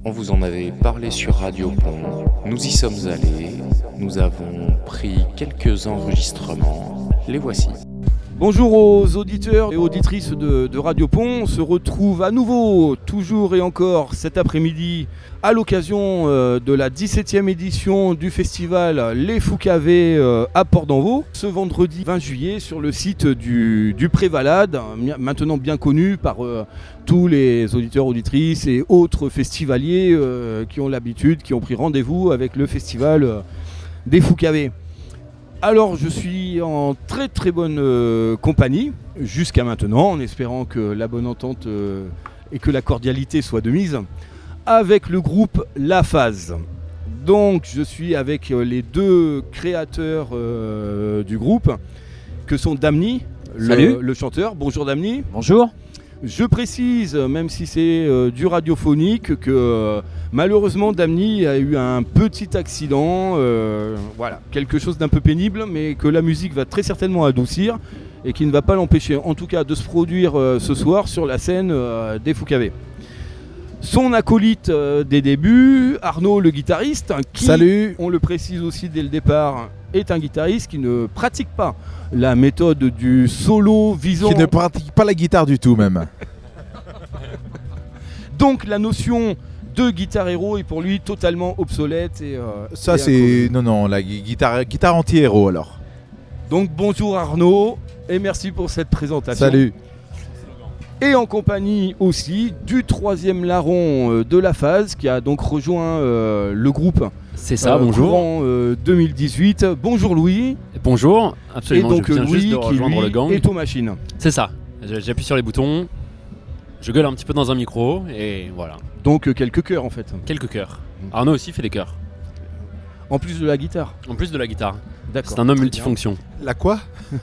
On vous en avait parlé sur Radio Pont, nous y sommes allés, nous avons pris quelques enregistrements, les voici. Bonjour aux auditeurs et auditrices de Radio Pont, on se retrouve à nouveau, toujours et encore cet après-midi, à l'occasion de la 17e édition du festival Les Foucavés à Port-d'Envaux, ce vendredi 20 juillet sur le site du Prévalade, maintenant bien connu par tous les auditeurs, auditrices et autres festivaliers qui ont l'habitude, qui ont pris rendez-vous avec le festival des Foucavés. Alors je suis en très très bonne compagnie jusqu'à maintenant, en espérant que la bonne entente et que la cordialité soient de mise, avec le groupe La Phase. Donc je suis avec les deux créateurs du groupe, que sont Damni, le chanteur. Bonjour Damni. Bonjour. Je précise, même si c'est du radiophonique, que malheureusement Damni a eu un petit accident, voilà, quelque chose d'un peu pénible, mais que la musique va très certainement adoucir et qui ne va pas l'empêcher, en tout cas, de se produire ce soir sur la scène des Foucavés. Son acolyte des débuts, Arnaud le guitariste, qui, salut. On le précise aussi dès le départ, est un guitariste qui ne pratique pas la méthode du solo visant... Qui ne pratique pas la guitare du tout même. Donc la notion de guitare héros est pour lui totalement obsolète. Ça c'est... Non, la guitare anti-héros alors. Donc bonjour Arnaud et merci pour cette présentation. Salut. Et en compagnie aussi du troisième larron de La Phase qui a donc rejoint le groupe. C'est ça, bonjour. En 2018. Bonjour Louis. Bonjour, absolument. Et donc je viens Louis juste de rejoindre qui le gang. est aux machines. C'est ça. J'appuie sur les boutons, je gueule un petit peu dans un micro et voilà. Donc quelques chœurs en fait. Quelques chœurs. Arnaud aussi fait des chœurs. En plus de la guitare. En plus de la guitare. D'accord. C'est un homme multifonction. La quoi?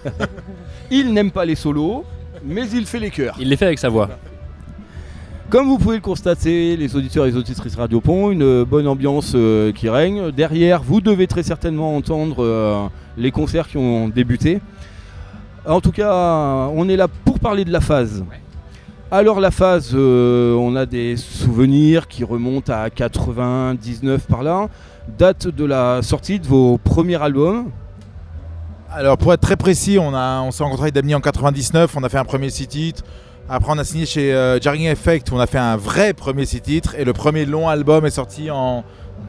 Il n'aime pas les solos, mais il fait les chœurs. Il les fait avec sa voix. Comme vous pouvez le constater, les auditeurs et les auditrices Radio Pont, une bonne ambiance qui règne. Derrière, vous devez très certainement entendre les concerts qui ont débuté. En tout cas, on est là pour parler de La Phase. Alors La Phase, on a des souvenirs qui remontent à 99 par là. Date de la sortie de vos premiers albums. Alors pour être très précis, on s'est rencontré avec Damni en 99, on a fait un premier 6 titres. Après on a signé chez Jarring Effect où on a fait un vrai premier 6 titres. Et le premier long album est sorti en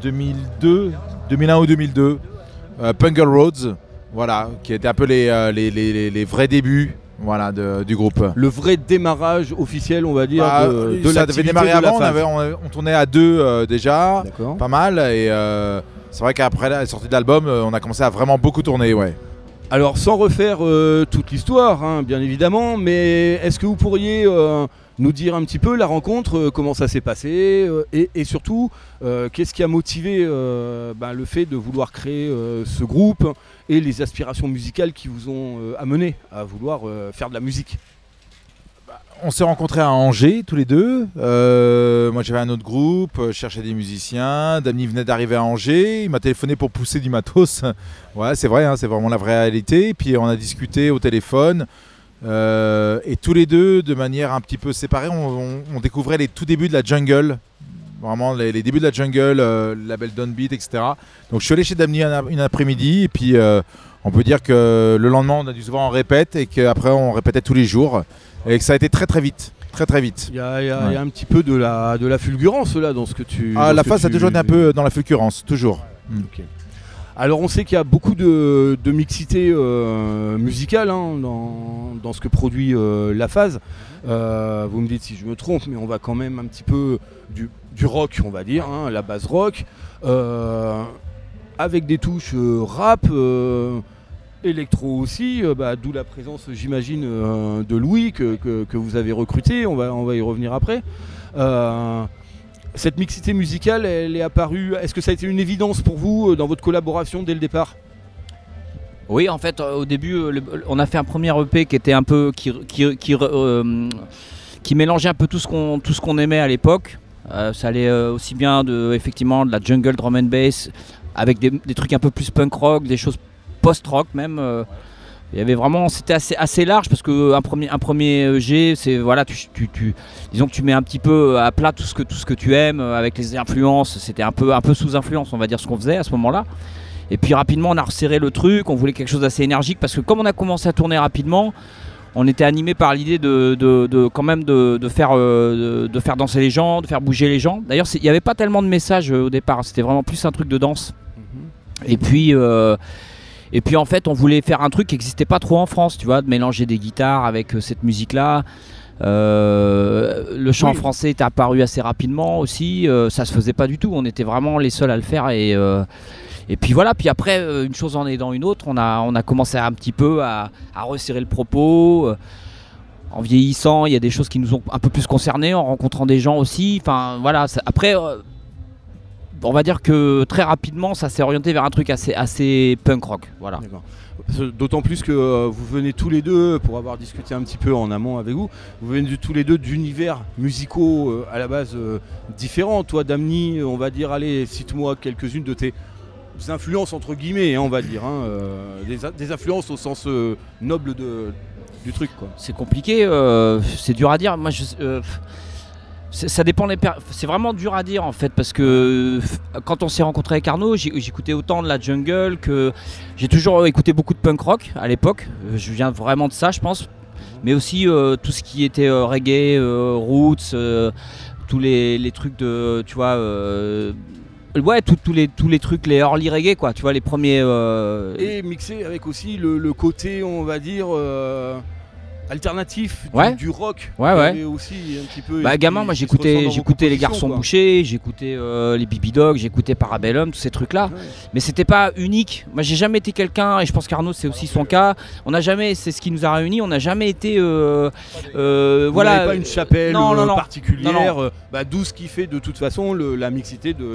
2001 ou 2002. Punk Girl Roads, voilà, qui était un peu les vrais débuts. Voilà, du groupe. Le vrai démarrage officiel, on va dire, de ça devait démarrer avant, on tournait à deux déjà, D'accord. Pas mal. Et c'est vrai qu'après la sortie de l'album, on a commencé à vraiment beaucoup tourner, ouais. Alors sans refaire toute l'histoire, hein, bien évidemment, mais est-ce que vous pourriez nous dire un petit peu la rencontre, comment ça s'est passé et surtout qu'est-ce qui a motivé le fait de vouloir créer ce groupe et les aspirations musicales qui vous ont amené à vouloir faire de la musique? On s'est rencontrés à Angers tous les deux. Moi j'avais un autre groupe, je cherchais des musiciens. Damni venait d'arriver à Angers, il m'a téléphoné pour pousser du matos. Ouais, c'est vrai, hein, c'est vraiment la vraie réalité. Puis on a discuté au téléphone. Et tous les deux, de manière un petit peu séparée, on découvrait les tout débuts de la jungle. Vraiment les débuts de la jungle, le label Downbeat, etc. Donc je suis allé chez Damni une après-midi. Et puis on peut dire que le lendemain on a dû se voir en répète. Et qu'après on répétait tous les jours. Et que ça a été très très vite. Très très vite. Il y a un petit peu de la fulgurance là dans ce que tu... La Phase a toujours été un peu dans la fulgurance, toujours. Okay. Alors on sait qu'il y a beaucoup de mixité musicale hein, dans ce que produit La Phase. Vous me dites si je me trompe, mais on va quand même un petit peu du rock, on va dire, hein, la base rock, avec des touches rap, électro aussi, d'où la présence, j'imagine, de Louis que vous avez recruté. On va y revenir après. Cette mixité musicale, elle est apparue. Est-ce que ça a été une évidence pour vous dans votre collaboration dès le départ? Oui, en fait, au début, on a fait un premier EP qui était un peu qui mélangeait un peu tout ce qu'on aimait à l'époque. Ça allait aussi bien effectivement de la jungle drum and bass avec des trucs un peu plus punk rock, des choses post-rock même. Il y avait vraiment, c'était assez large parce que un premier jet, c'est voilà, disons que tu mets un petit peu à plat tout ce que tu aimes avec les influences. C'était un peu sous influence, on va dire, ce qu'on faisait à ce moment-là. Et puis rapidement, on a resserré le truc. On voulait quelque chose d'assez énergique parce que comme on a commencé à tourner rapidement, on était animé par l'idée quand même de faire danser les gens, de faire bouger les gens. D'ailleurs, il n'y avait pas tellement de messages au départ. C'était vraiment plus un truc de danse. Et puis en fait, on voulait faire un truc qui n'existait pas trop en France, tu vois, de mélanger des guitares avec cette musique-là. Le chant français était apparu assez rapidement aussi. Ça se faisait pas du tout. On était vraiment les seuls à le faire. Et puis voilà. Puis après, une chose en aidant une autre, on a commencé un petit peu à resserrer le propos. En vieillissant, il y a des choses qui nous ont un peu plus concernés, en rencontrant des gens aussi. Enfin voilà. Après. On va dire que très rapidement, ça s'est orienté vers un truc assez punk rock. Voilà. D'accord. D'autant plus que vous venez tous les deux, pour avoir discuté un petit peu en amont avec vous venez tous les deux d'univers musicaux à la base différents. Toi, Damni, on va dire, allez, cite-moi quelques-unes de tes influences, entre guillemets, on va dire. Des influences au sens noble du truc, quoi. C'est compliqué, c'est dur à dire. Moi, ça dépend c'est vraiment dur à dire en fait parce que quand on s'est rencontré avec Arnaud, j'écoutais autant de la jungle que j'ai toujours écouté beaucoup de punk rock à l'époque. Je viens vraiment de ça, je pense, mais aussi tout ce qui était reggae, roots, tous les trucs de, tu vois, tous les trucs, les early reggae, quoi, tu vois, les premiers. Et mixé avec aussi le côté, on va dire. Alternatif du rock. Ouais. Aussi un petit peu. Gamin, moi j'écoutais les Garçons Bouchés, j'écoutais les Bibi Dogs, j'écoutais Parabellum, tous ces trucs-là. Ouais. Mais c'était pas unique. Moi j'ai jamais été quelqu'un, et je pense qu'Arnaud c'est aussi son cas. C'est ce qui nous a réunis. On n'a jamais été. Voilà. Pas une chapelle particulière. D'où ce qui fait de toute façon la mixité de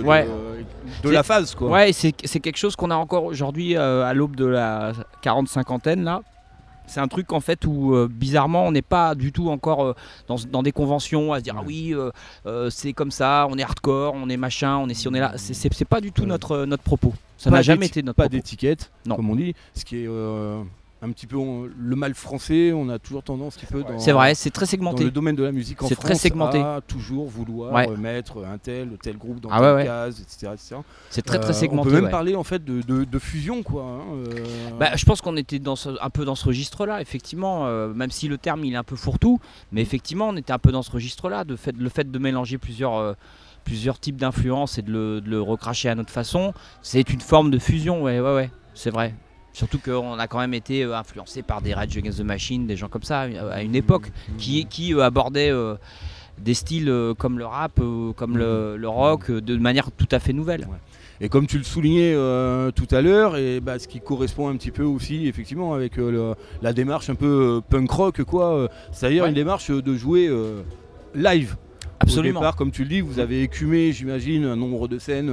la phase, quoi. Ouais, c'est quelque chose qu'on a encore aujourd'hui à l'aube de la 40-50aine là. C'est un truc en fait où bizarrement on n'est pas du tout encore dans des conventions à se dire c'est comme ça, on est hardcore, on est machin, on est ci, on est là. C'est pas du tout notre propos. Ça n'a jamais été notre propos. Pas d'étiquette, comme on dit, ce qui est un petit peu le mal français. On a toujours tendance un petit peu c'est vrai, c'est très segmenté. Dans le domaine de la musique en France, très segmenté. À toujours vouloir mettre un tel groupe dans telle case, etc. C'est très segmenté. On peut même parler en fait de fusion, quoi. Je pense qu'on était un peu dans ce registre-là, effectivement, même si le terme il est un peu fourre-tout, mais effectivement on était un peu dans ce registre-là, le fait de mélanger plusieurs types d'influences et de le recracher à notre façon, c'est une forme de fusion, ouais, c'est vrai. Surtout qu'on a quand même été influencé par des Rage Against the Machine, des gens comme ça, à une époque, qui abordaient des styles comme le rap, comme le rock, de manière tout à fait nouvelle. Ouais. Et comme tu le soulignais tout à l'heure, et ce qui correspond un petit peu aussi effectivement avec la démarche un peu punk rock, quoi. C'est-à-dire une démarche de jouer live. Absolument. Au départ, comme tu le dis, vous avez écumé, j'imagine, un nombre de scènes.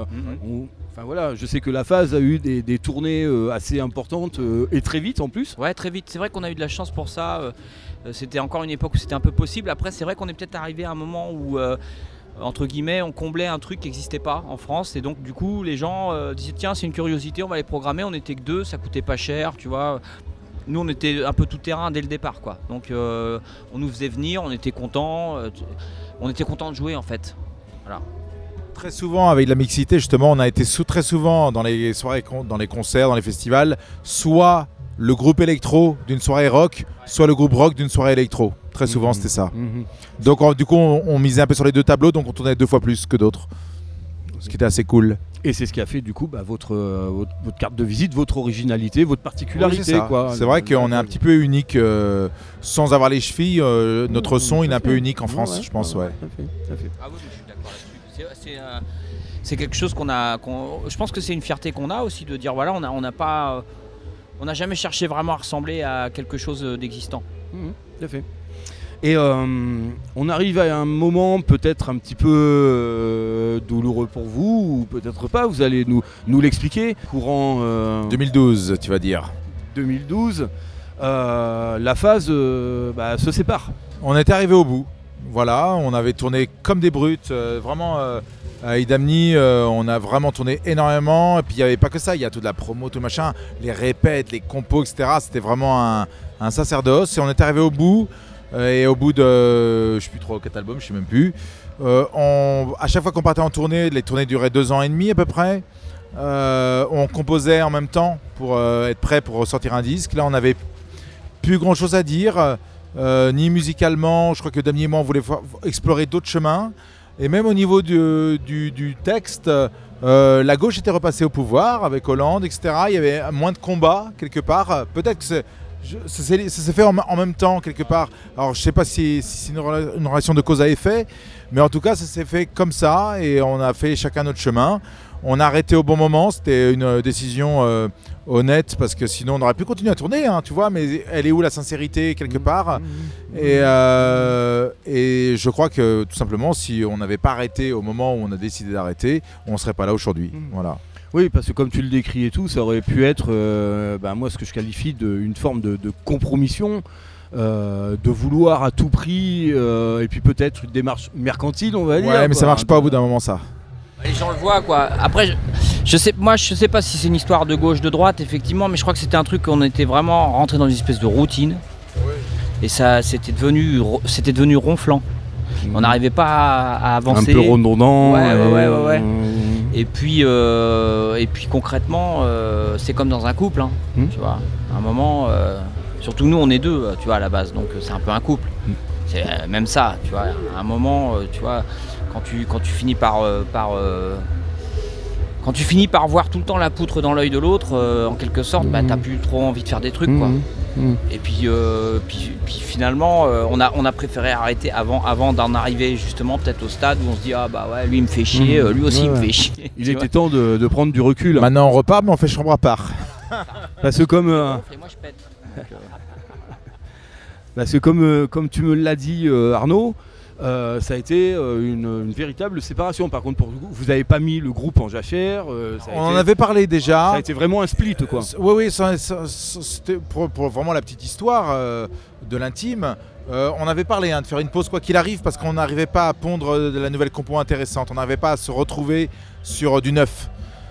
Enfin voilà, je sais que la phase a eu des tournées assez importantes et très vite en plus. Ouais, très vite. C'est vrai qu'on a eu de la chance pour ça. C'était encore une époque où c'était un peu possible. Après, c'est vrai qu'on est peut-être arrivé à un moment où, entre guillemets, on comblait un truc qui n'existait pas en France. Et donc, du coup, les gens disaient tiens, c'est une curiosité, on va les programmer. On n'était que 2, ça coûtait pas cher, tu vois. Nous, on était un peu tout terrain dès le départ, quoi. Donc, on nous faisait venir, on était contents. On était contents de jouer, en fait. Voilà. Très souvent, avec la mixité, justement, on a été très souvent dans les soirées, dans les concerts, dans les festivals, soit le groupe électro d'une soirée rock, soit le groupe rock d'une soirée électro. Très souvent, c'était ça. Donc, du coup, on misait un peu sur les deux tableaux, donc on tournait 2 fois plus que d'autres. Ce qui était assez cool. Et c'est ce qui a fait, du coup, votre carte de visite, votre originalité, votre particularité. Oui, c'est vrai qu'on est un petit peu unique, sans avoir les chevilles. Notre son, il est un peu unique en France, je pense. Ouais. Tout à fait. Ah oui, je suis d'accord là-dessus. C'est quelque chose je pense que c'est une fierté qu'on a aussi de dire voilà, on n'a jamais cherché vraiment à ressembler à quelque chose d'existant. Tout à fait. Et on arrive à un moment peut-être un petit peu douloureux pour vous, ou peut-être pas, vous allez nous l'expliquer. Courant 2012, tu vas dire. 2012, la phase se sépare. On était arrivé au bout. Voilà, on avait tourné comme des brutes, vraiment Avec Damni, on a vraiment tourné énormément. Et puis il n'y avait pas que ça, il y a toute la promo, tout machin, les répètes, les compos, etc. C'était vraiment un sacerdoce. Et on est arrivé au bout. Et au bout de, je ne sais plus 3 ou 4 albums, je ne sais même plus. À chaque fois qu'on partait en tournée, les tournées duraient 2 ans et demi à peu près. On composait en même temps pour être prêt pour ressortir un disque. Là, on n'avait plus grand chose à dire, ni musicalement. Je crois que Damien et moi, on voulait explorer d'autres chemins. Et même au niveau du texte, la gauche était repassée au pouvoir avec Hollande, etc. Il y avait moins de combats quelque part. Peut-être que ça s'est fait en même temps quelque part. Alors je ne sais pas si c'est une relation de cause à effet, mais en tout cas ça s'est fait comme ça et on a fait chacun notre chemin. On a arrêté au bon moment, c'était une décision honnête parce que sinon on aurait pu continuer à tourner, hein, tu vois, mais elle est où la sincérité quelque part et je crois que tout simplement si on n'avait pas arrêté au moment où on a décidé d'arrêter, on ne serait pas là aujourd'hui. Voilà. Oui, parce que comme tu le décris et tout, ça aurait pu être, moi, ce que je qualifie d'une forme de compromission, de vouloir à tout prix, et puis peut-être une démarche mercantile, on va dire. Ouais, mais quoi, ça marche pas au bout d'un moment, ça. Les gens le voient, quoi. Après, je sais pas si c'est une histoire de gauche, de droite, effectivement, mais je crois que c'était un truc qu'on était vraiment rentré dans une espèce de routine. Et ça, c'était devenu ronflant. On n'arrivait pas à avancer. Un peu redondant. Ouais. Et puis concrètement, c'est comme dans un couple, hein, tu vois. À un moment, surtout nous, on est 2, tu vois, à la base, donc c'est un peu un couple. C'est même ça, tu vois. À un moment, tu vois, quand tu finis par voir tout le temps la poutre dans l'œil de l'autre, en quelque sorte, t'as plus trop envie de faire des trucs, quoi. Et puis finalement, on a préféré arrêter avant d'en arriver justement peut-être au stade où on se dit ah bah ouais, lui il me fait chier, lui aussi il me fait chier. Il était temps de prendre du recul. Maintenant on repart, mais on fait chambre à part. Parce que comme Et moi je pète. Parce que comme tu me l'as dit, Arnaud, ça a été une véritable séparation. Par contre, pour vous n'avez pas mis le groupe en jachère. On en avait parlé déjà. Ça a été vraiment un split, quoi. Oui, c'était pour vraiment la petite histoire de l'intime. On avait parlé de faire une pause quoi qu'il arrive parce qu'on n'arrivait pas à pondre de la nouvelle compo intéressante. On n'arrivait pas à se retrouver sur du neuf.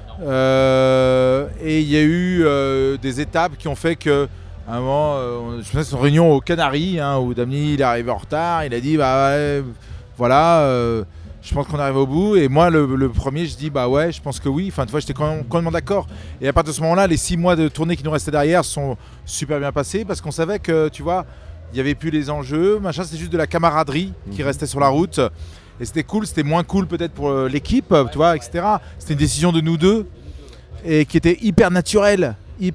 Et il y a eu des étapes qui ont fait que à un moment, je me souviens de une réunion aux Canaries où Damni il est arrivé en retard, il a dit bah ouais, voilà, je pense qu'on arrive au bout. Et moi le premier je dis bah ouais, je pense que oui. Enfin tu vois, j'étais complètement d'accord. Et à partir de ce moment-là, les 6 mois de tournée qui nous restaient derrière sont super bien passés parce qu'on savait que tu vois, il n'y avait plus les enjeux, machin, c'était juste de la camaraderie qui restait sur la route. Et c'était cool, c'était moins cool peut-être pour l'équipe, tu vois, etc. C'était une décision de nous deux et qui était hyper naturelle.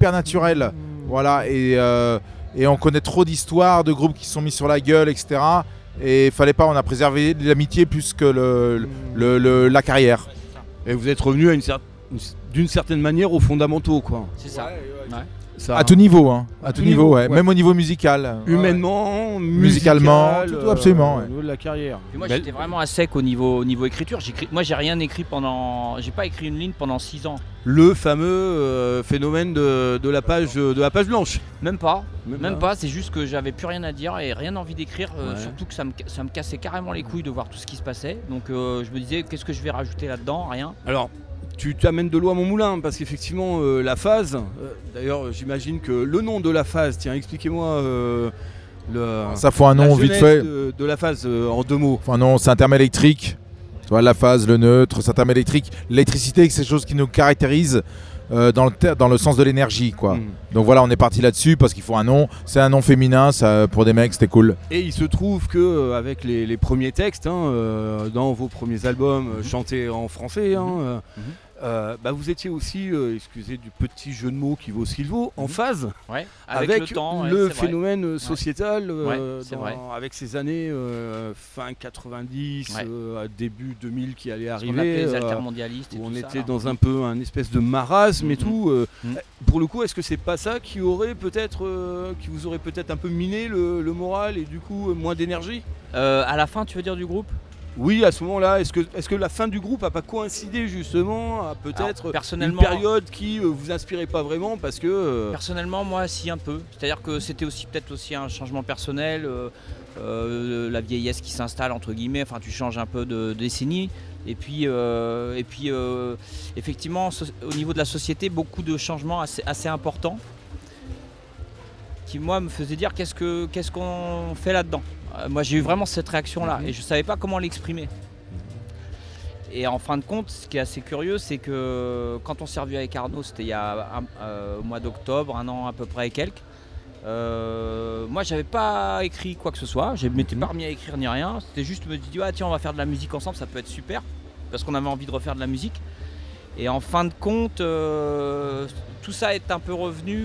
Voilà, et on connaît trop d'histoires de groupes qui se sont mis sur la gueule, etc. Et il fallait pas, on a préservé l'amitié plus que la carrière. Et vous êtes revenu d'une certaine manière aux fondamentaux, quoi. C'est ça. Ouais. Ça, à tout niveau, à tout niveau, ouais. ouais. Même au niveau musical. Humainement, musicalement, tout, absolument. Au niveau de la carrière. Et moi j'étais vraiment à sec au niveau écriture. Moi j'ai rien écrit j'ai pas écrit une ligne pendant 6 ans. Le fameux phénomène de la page blanche. Même pas. C'est juste que j'avais plus rien à dire et rien envie d'écrire. Surtout que ça me cassait carrément les couilles de voir tout ce qui se passait. Donc je me disais qu'est-ce que je vais rajouter là-dedans, rien. Alors tu t'amènes de l'eau à mon moulin parce qu'effectivement la phase, d'ailleurs j'imagine que le nom de la phase, tiens expliquez-moi ça faut un nom vite fait. De la phase en 2 mots. Enfin non, c'est un terme électrique. Tu vois, la phase, le neutre, c'est un terme électrique. L'électricité, c'est quelque chose qui nous caractérise dans le sens de l'énergie, quoi. Donc voilà, on est parti là-dessus parce qu'il faut un nom. C'est un nom féminin, ça, pour des mecs, c'était cool. Et il se trouve que avec les premiers textes, dans vos premiers albums chantés en français, vous étiez aussi, excusez du petit jeu de mots qui vaut ce qu'il vaut, en phase avec le temps, le phénomène sociétal, avec ces années fin 90, début 2000 qui allaient arriver. On appelait les altermondialistes. On était dans un peu un espèce de marasme et tout. Pour le coup, est-ce que c'est pas ça qui vous aurait peut-être un peu miné le moral et du coup moins d'énergie à la fin, tu veux dire, du groupe? Oui, à ce moment-là, est-ce que la fin du groupe n'a pas coïncidé justement à peut-être une période qui vous inspirait pas vraiment parce que... Personnellement, moi, si, un peu. C'est-à-dire que c'était peut-être aussi un changement personnel. la vieillesse qui s'installe entre guillemets, enfin tu changes un peu de décennie. Et puis effectivement au niveau de la société, beaucoup de changements assez importants qui moi me faisaient dire qu'est-ce qu'on fait là-dedans. Moi j'ai eu vraiment cette réaction-là et je ne savais pas comment l'exprimer. Et en fin de compte, ce qui est assez curieux, c'est que quand on s'est revu avec Arnaud, c'était il y a au mois d'octobre, 1 an à peu près et quelques. Moi j'avais pas écrit quoi que ce soit, je ne m'étais pas remis à écrire ni rien, c'était juste me dire tiens on va faire de la musique ensemble, ça peut être super, parce qu'on avait envie de refaire de la musique. Et en fin de compte, tout ça est un peu revenu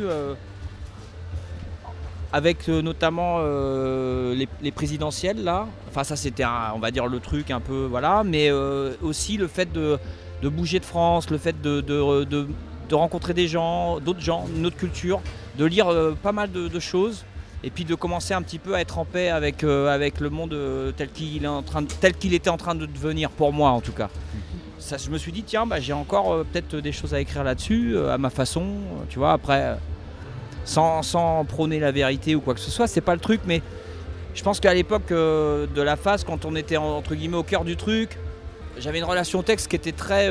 avec notamment les présidentielles là, enfin ça c'était on va dire le truc un peu voilà, mais aussi le fait de bouger de France, le fait de rencontrer des gens, d'autres gens, une autre culture, de lire pas mal de choses et puis de commencer un petit peu à être en paix avec le monde tel qu'il était en train de devenir, pour moi en tout cas. Ça, je me suis dit tiens j'ai encore peut-être des choses à écrire là-dessus à ma façon, tu vois, après sans prôner la vérité ou quoi que ce soit, c'est pas le truc, mais je pense qu'à l'époque de la phase, quand on était entre guillemets au cœur du truc, j'avais une relation texte qui était très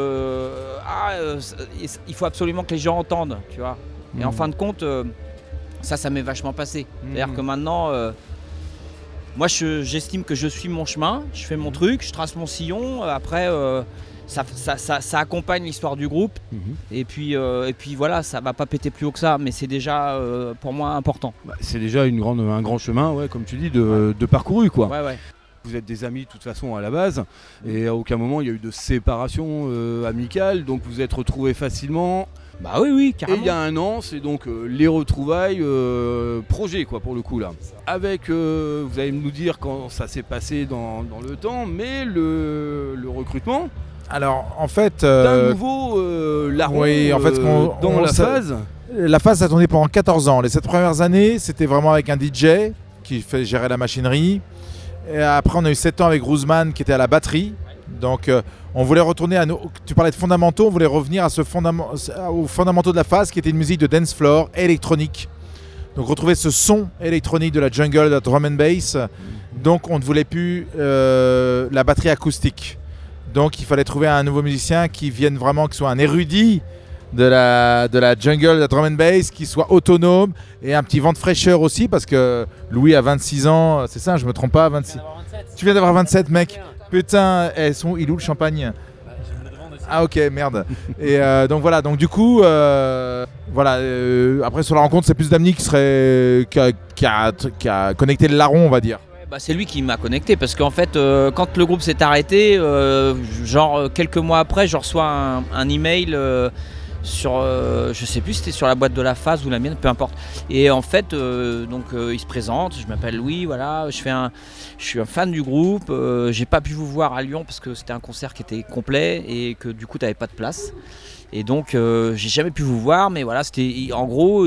il faut absolument que les gens entendent, tu vois. Et en fin de compte, ça m'est vachement passé. C'est-à-dire que maintenant, moi j'estime que je suis mon chemin, je fais mon truc, je trace mon sillon, après ça accompagne l'histoire du groupe, et puis voilà, ça va pas péter plus haut que ça, mais c'est déjà pour moi important. C'est déjà un grand chemin, ouais, comme tu dis, de parcouru quoi. Ouais. Vous êtes des amis de toute façon à la base, et à aucun moment il y a eu de séparation amicale, donc vous êtes retrouvés facilement. Bah oui, carrément. Et il y a 1 an, c'est donc les retrouvailles projet quoi pour le coup là. Avec, vous allez nous dire quand ça s'est passé dans le temps, mais le recrutement. Alors en fait, d'un nouveau larron oui, en fait, dans la phase. La phase a tourné pendant 14 ans. Les 7 premières années, c'était vraiment avec un DJ qui gérait la machinerie. Et après, on a eu 7 ans avec Roosman qui était à la batterie. Donc, on voulait retourner à nos. Tu parlais de fondamentaux, on voulait revenir aux fondamentaux de la phase qui était une musique de dance floor électronique. Donc, retrouver ce son électronique de la jungle, de la drum and bass. Donc, on ne voulait plus la batterie acoustique. Donc, il fallait trouver un nouveau musicien qui soit un érudit de la jungle, de la drum and bass, qui soit autonome et un petit vent de fraîcheur aussi, parce que Louis a 26 ans, c'est ça, je me trompe pas, 26. Tu viens d'avoir 27, mec. Putain, il est où le champagne? Ah ok, merde. Et donc voilà, donc du coup, après sur la rencontre, c'est plus Damny qui a connecté le larron, on va dire. C'est lui qui m'a connecté, parce qu'en fait quand le groupe s'est arrêté, quelques mois après, je reçois un email sur, je sais plus si c'était sur la boîte de la phase ou la mienne, peu importe. Et en fait, il se présente, je m'appelle Louis, voilà, je suis un fan du groupe, j'ai pas pu vous voir à Lyon parce que c'était un concert qui était complet et que du coup t'avais pas de place. Et donc j'ai jamais pu vous voir, mais voilà, c'était en gros,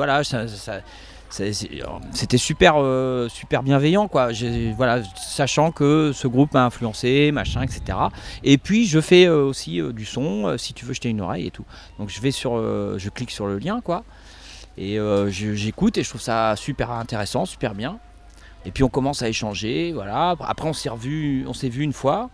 c'était super bienveillant quoi. Sachant que ce groupe m'a influencé, machin, etc. Et puis je fais aussi du son, si tu veux jeter une oreille et tout. Donc je clique sur le lien quoi, et j'écoute et je trouve ça super intéressant, super bien. Et puis on commence à échanger, voilà. Après on s'est vu une fois.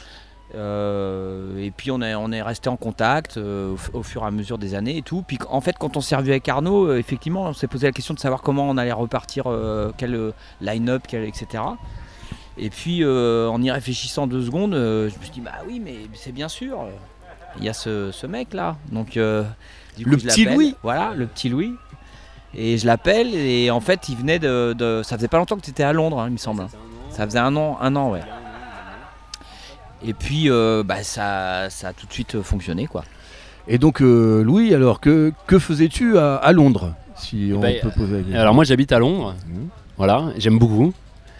Et puis on est resté en contact au fur et à mesure des années et tout. Puis en fait quand on s'est revu avec Arnaud, effectivement on s'est posé la question de savoir comment on allait repartir, quel line-up, etc. Et puis en y réfléchissant 2 secondes, je me suis dit bah oui mais c'est bien sûr, il y a ce mec là. Donc du coup, le petit Louis. Voilà, le petit Louis. Et je l'appelle et en fait il venait ça faisait pas longtemps que tu étais à Londres, hein, il me semble. Ça faisait un an ouais. Et puis ça a tout de suite fonctionné quoi. Et donc Louis, alors que faisais-tu à Londres, si on peut poser la question. Alors moi j'habite à Londres, voilà, j'aime beaucoup.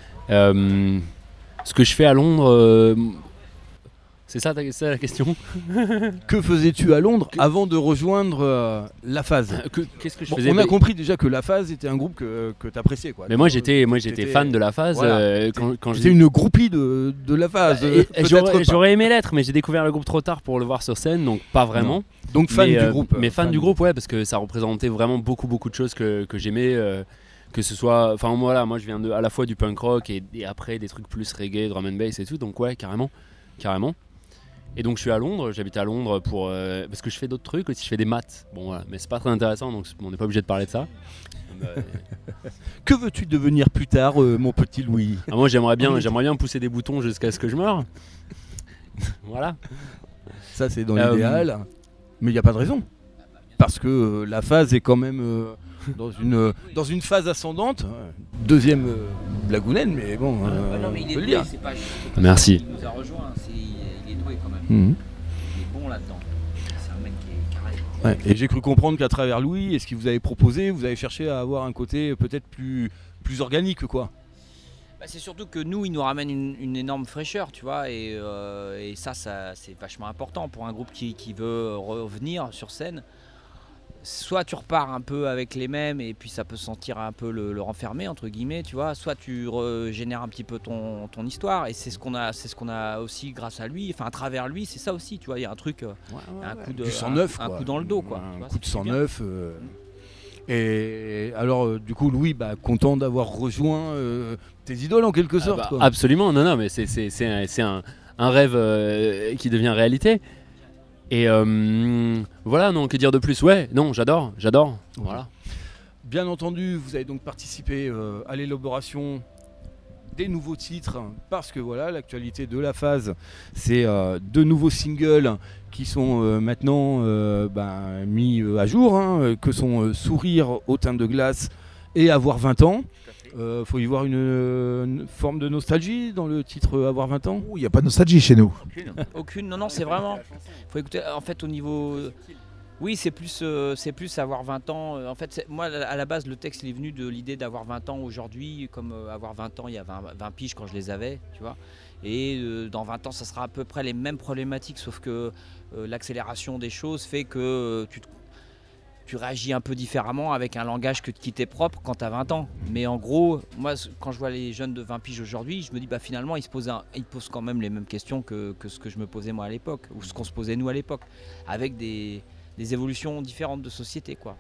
Ce que je fais à Londres, c'est ça la question. Que faisais-tu à Londres avant de rejoindre la phase? Qu'est-ce que je faisais? On a compris déjà que la phase était un groupe que tu appréciais quoi. Mais moi j'étais fan de la phase, voilà. quand j'étais une groupie de la phase. J'aurais aimé l'être, mais j'ai découvert le groupe trop tard pour le voir sur scène, donc pas vraiment. Non. Donc fan du groupe. Mais fan du groupe, ouais, parce que ça représentait vraiment beaucoup de choses que j'aimais. Que ce soit, enfin voilà, moi je viens à la fois du punk rock et après des trucs plus reggae, drum and bass et tout, donc ouais, carrément. Et donc je suis à Londres, j'habite à Londres parce que je fais d'autres trucs aussi, je fais des maths, bon voilà, mais c'est pas très intéressant, donc on n'est pas obligé de parler de ça. Que veux-tu devenir plus tard, mon petit Louis ? Moi j'aimerais bien pousser des boutons jusqu'à ce que je meure. Voilà. Ça c'est dans l'idéal, mais il n'y a pas de raison. Parce que la phase est quand même dans une phase ascendante. Deuxième blagounen, mais bon, non, mais il est on peut le doué, dire. c'est pas Merci. Il nous a rejoint, il est doué quand même. Mhm. Il est bon là-dedans. C'est un mec qui est carré. Ouais, et j'ai cru comprendre qu'à travers Louis et ce qu'il vous avait proposé, vous avez cherché à avoir un côté peut-être plus organique, quoi. Bah, c'est surtout que nous, il nous ramène une énorme fraîcheur, tu vois, et ça c'est vachement important pour un groupe qui veut revenir sur scène. Soit tu repars un peu avec les mêmes et puis ça peut sentir un peu le renfermer entre guillemets, tu vois. Soit tu régénères un petit peu ton histoire et c'est ce qu'on a aussi grâce à lui, enfin à travers lui, c'est ça aussi, tu vois. Il y a un truc, un coup de du sang neuf, un coup dans le dos, quoi. Un coup de sang neuf. Et alors du coup Louis, content d'avoir rejoint tes idoles en quelque sorte. Quoi. Absolument, non, mais c'est un rêve qui devient réalité. Et voilà, non, que dire de plus ? Ouais, non, j'adore. Voilà. Bien entendu, vous avez donc participé à l'élaboration des nouveaux titres, parce que voilà, l'actualité de la phase, c'est deux nouveaux singles qui sont maintenant mis à jour, que sont Sourire au teint de glace et Avoir 20 ans. Faut y voir une forme de nostalgie dans le titre Avoir 20 ans. Il n'y a pas de nostalgie chez nous. Aucune, non, c'est vraiment. Faut écouter. En fait, au niveau. Oui, c'est plus avoir 20 ans. En fait, moi, à la base, le texte il est venu de l'idée d'avoir 20 ans aujourd'hui, comme avoir 20 ans il y a 20 piges quand je les avais, tu vois. Et dans 20 ans, ça sera à peu près les mêmes problématiques, sauf que l'accélération des choses fait que tu réagis un peu différemment avec un langage qui t'est propre quand tu as 20 ans. Mais en gros, moi, quand je vois les jeunes de 20 piges aujourd'hui, je me dis finalement, ils posent quand même les mêmes questions que ce que je me posais moi à l'époque, ou ce qu'on se posait nous à l'époque, avec des évolutions différentes de société, quoi.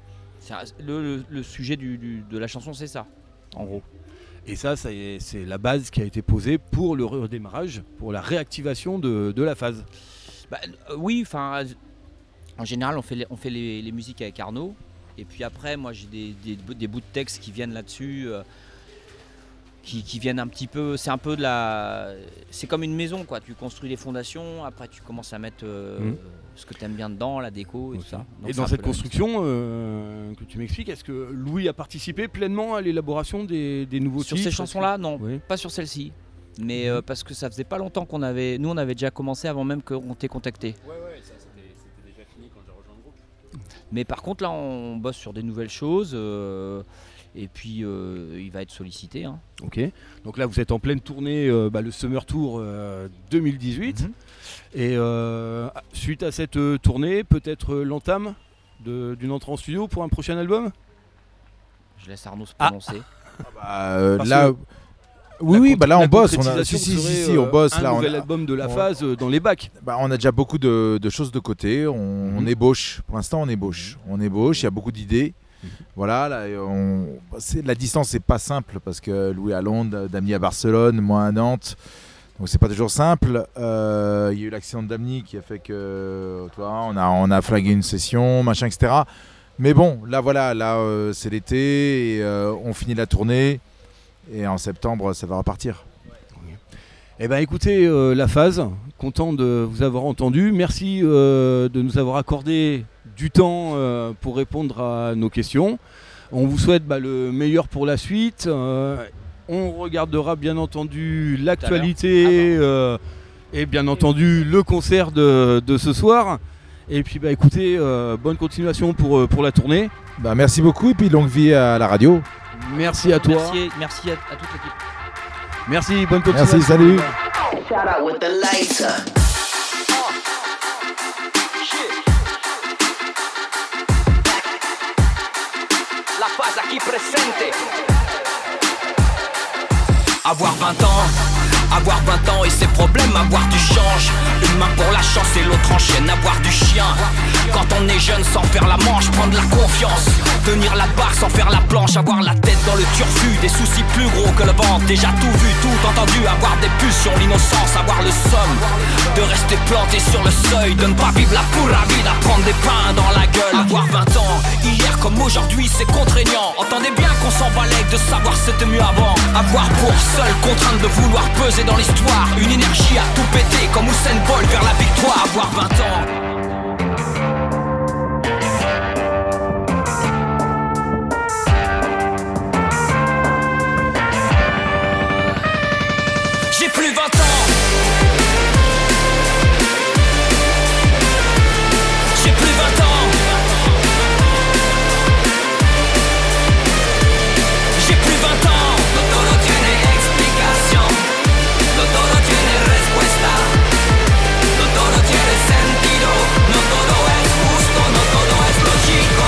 Le sujet de la chanson, c'est ça, en gros. Et ça, c'est la base qui a été posée pour le redémarrage, pour la réactivation de la phase. Oui, enfin... En général, on fait les musiques avec Arnaud. Et puis après, moi, j'ai des bouts de texte qui viennent là-dessus, qui viennent un petit peu... C'est un peu c'est comme une maison, quoi. Tu construis les fondations, après tu commences à mettre ce que tu aimes bien dedans, la déco et tout ça. Donc, et dans cette construction que tu m'expliques, est-ce que Louis a participé pleinement à l'élaboration des nouveaux titres ? Sur ces chansons-là, non. Oui. Pas sur celle-ci. Mais parce que ça faisait pas longtemps qu'on avait... Nous, on avait déjà commencé avant même qu'on t'ait contacté. Ouais, ça c'était déjà fini quand j'ai rejoint le groupe. Mais par contre, là, on bosse sur des nouvelles choses. Et puis, il va être sollicité. Ok. Donc là, vous êtes en pleine tournée, le Summer Tour 2018. Et suite à cette tournée, peut-être l'entame d'une entrée en studio pour un prochain album ? Je laisse Arnaud se prononcer. Là... là on bosse. On bosse. Un nouvel album de la phase dans les bacs. On a déjà beaucoup de choses de côté. On ébauche. Pour l'instant, on ébauche. Il y a beaucoup d'idées. Voilà, là, la distance n'est pas simple parce que Louis à Londres, Damny à Barcelone, moi à Nantes. Donc c'est pas toujours simple. Il y a eu l'accident de Damny qui a fait que on a flagué une session, machin, etc. Mais bon, là c'est l'été et on finit la tournée. Et en septembre, ça va repartir. Eh bien, écoutez, la phase, content de vous avoir entendu. Merci de nous avoir accordé du temps pour répondre à nos questions. On vous souhaite le meilleur pour la suite. On regardera bien entendu l'actualité et bien entendu le concert de ce soir. Et puis, écoutez, bonne continuation pour la tournée. Merci beaucoup et puis longue vie à la radio. Merci à toi. Merci à toute l'équipe. Merci, bonne continuation. Merci, salut. Shout out with the lighter. La phase aquí presente. Avoir 20 ans, Avoir 20 ans et ses problèmes, avoir du change. Une main pour la chance et l'autre en chienne, avoir du chien. Quand on est jeune sans faire la manche, prendre la confiance. Tenir la barre sans faire la planche, avoir la tête dans le turfu. Des soucis plus gros que le ventre, déjà tout vu, tout entendu. Avoir des pulsions, l'innocence, avoir le somme de rester planté sur le seuil, de ne pas vivre la pura vida, prendre des pains dans la gueule. Avoir 20 ans, hier comme aujourd'hui c'est contraignant. Entendez bien qu'on s'en balèque de savoir c'était mieux avant. Avoir pour seule contrainte de vouloir peser dans l'histoire, une énergie à tout péter comme Usain Bolt vers la victoire. Avoir 20 ans. J'ai plus 20 ans. J'ai plus 20 ans. J'ai plus 20 ans. No todo tiene explicación. No todo tiene respuesta. No todo tiene sentido. No todo es justo. No todo es lógico.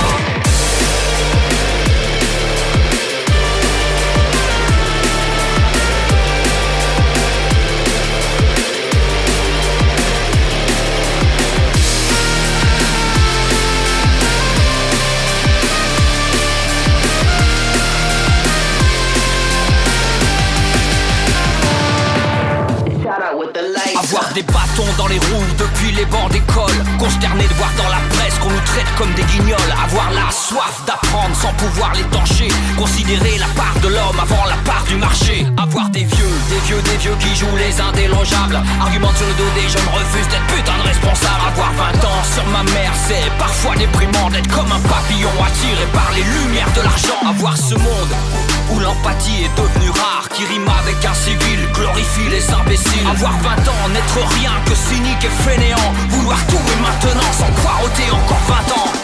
Avoir des bâtons dans les roues depuis les bancs d'école. Consterné de voir dans la presse qu'on nous traite comme des guignols. Avoir la soif d'apprendre sans pouvoir l'étancher. Considérer la part de l'homme avant la part du marché. Avoir des vieux qui jouent les indélogeables. Argumentent sur le dos des jeunes, refusent d'être putain de responsables. Avoir 20 ans sur ma mère, c'est parfois déprimant d'être comme un papillon attiré par les lumières de l'argent. Avoir ce monde où l'empathie est devenue rare, qui rime avec un civil, glorifie les imbéciles. Avoir 20 ans, n'être rien que cynique et fainéant. Vouloir tout et maintenant sans croire ôter encore 20 ans.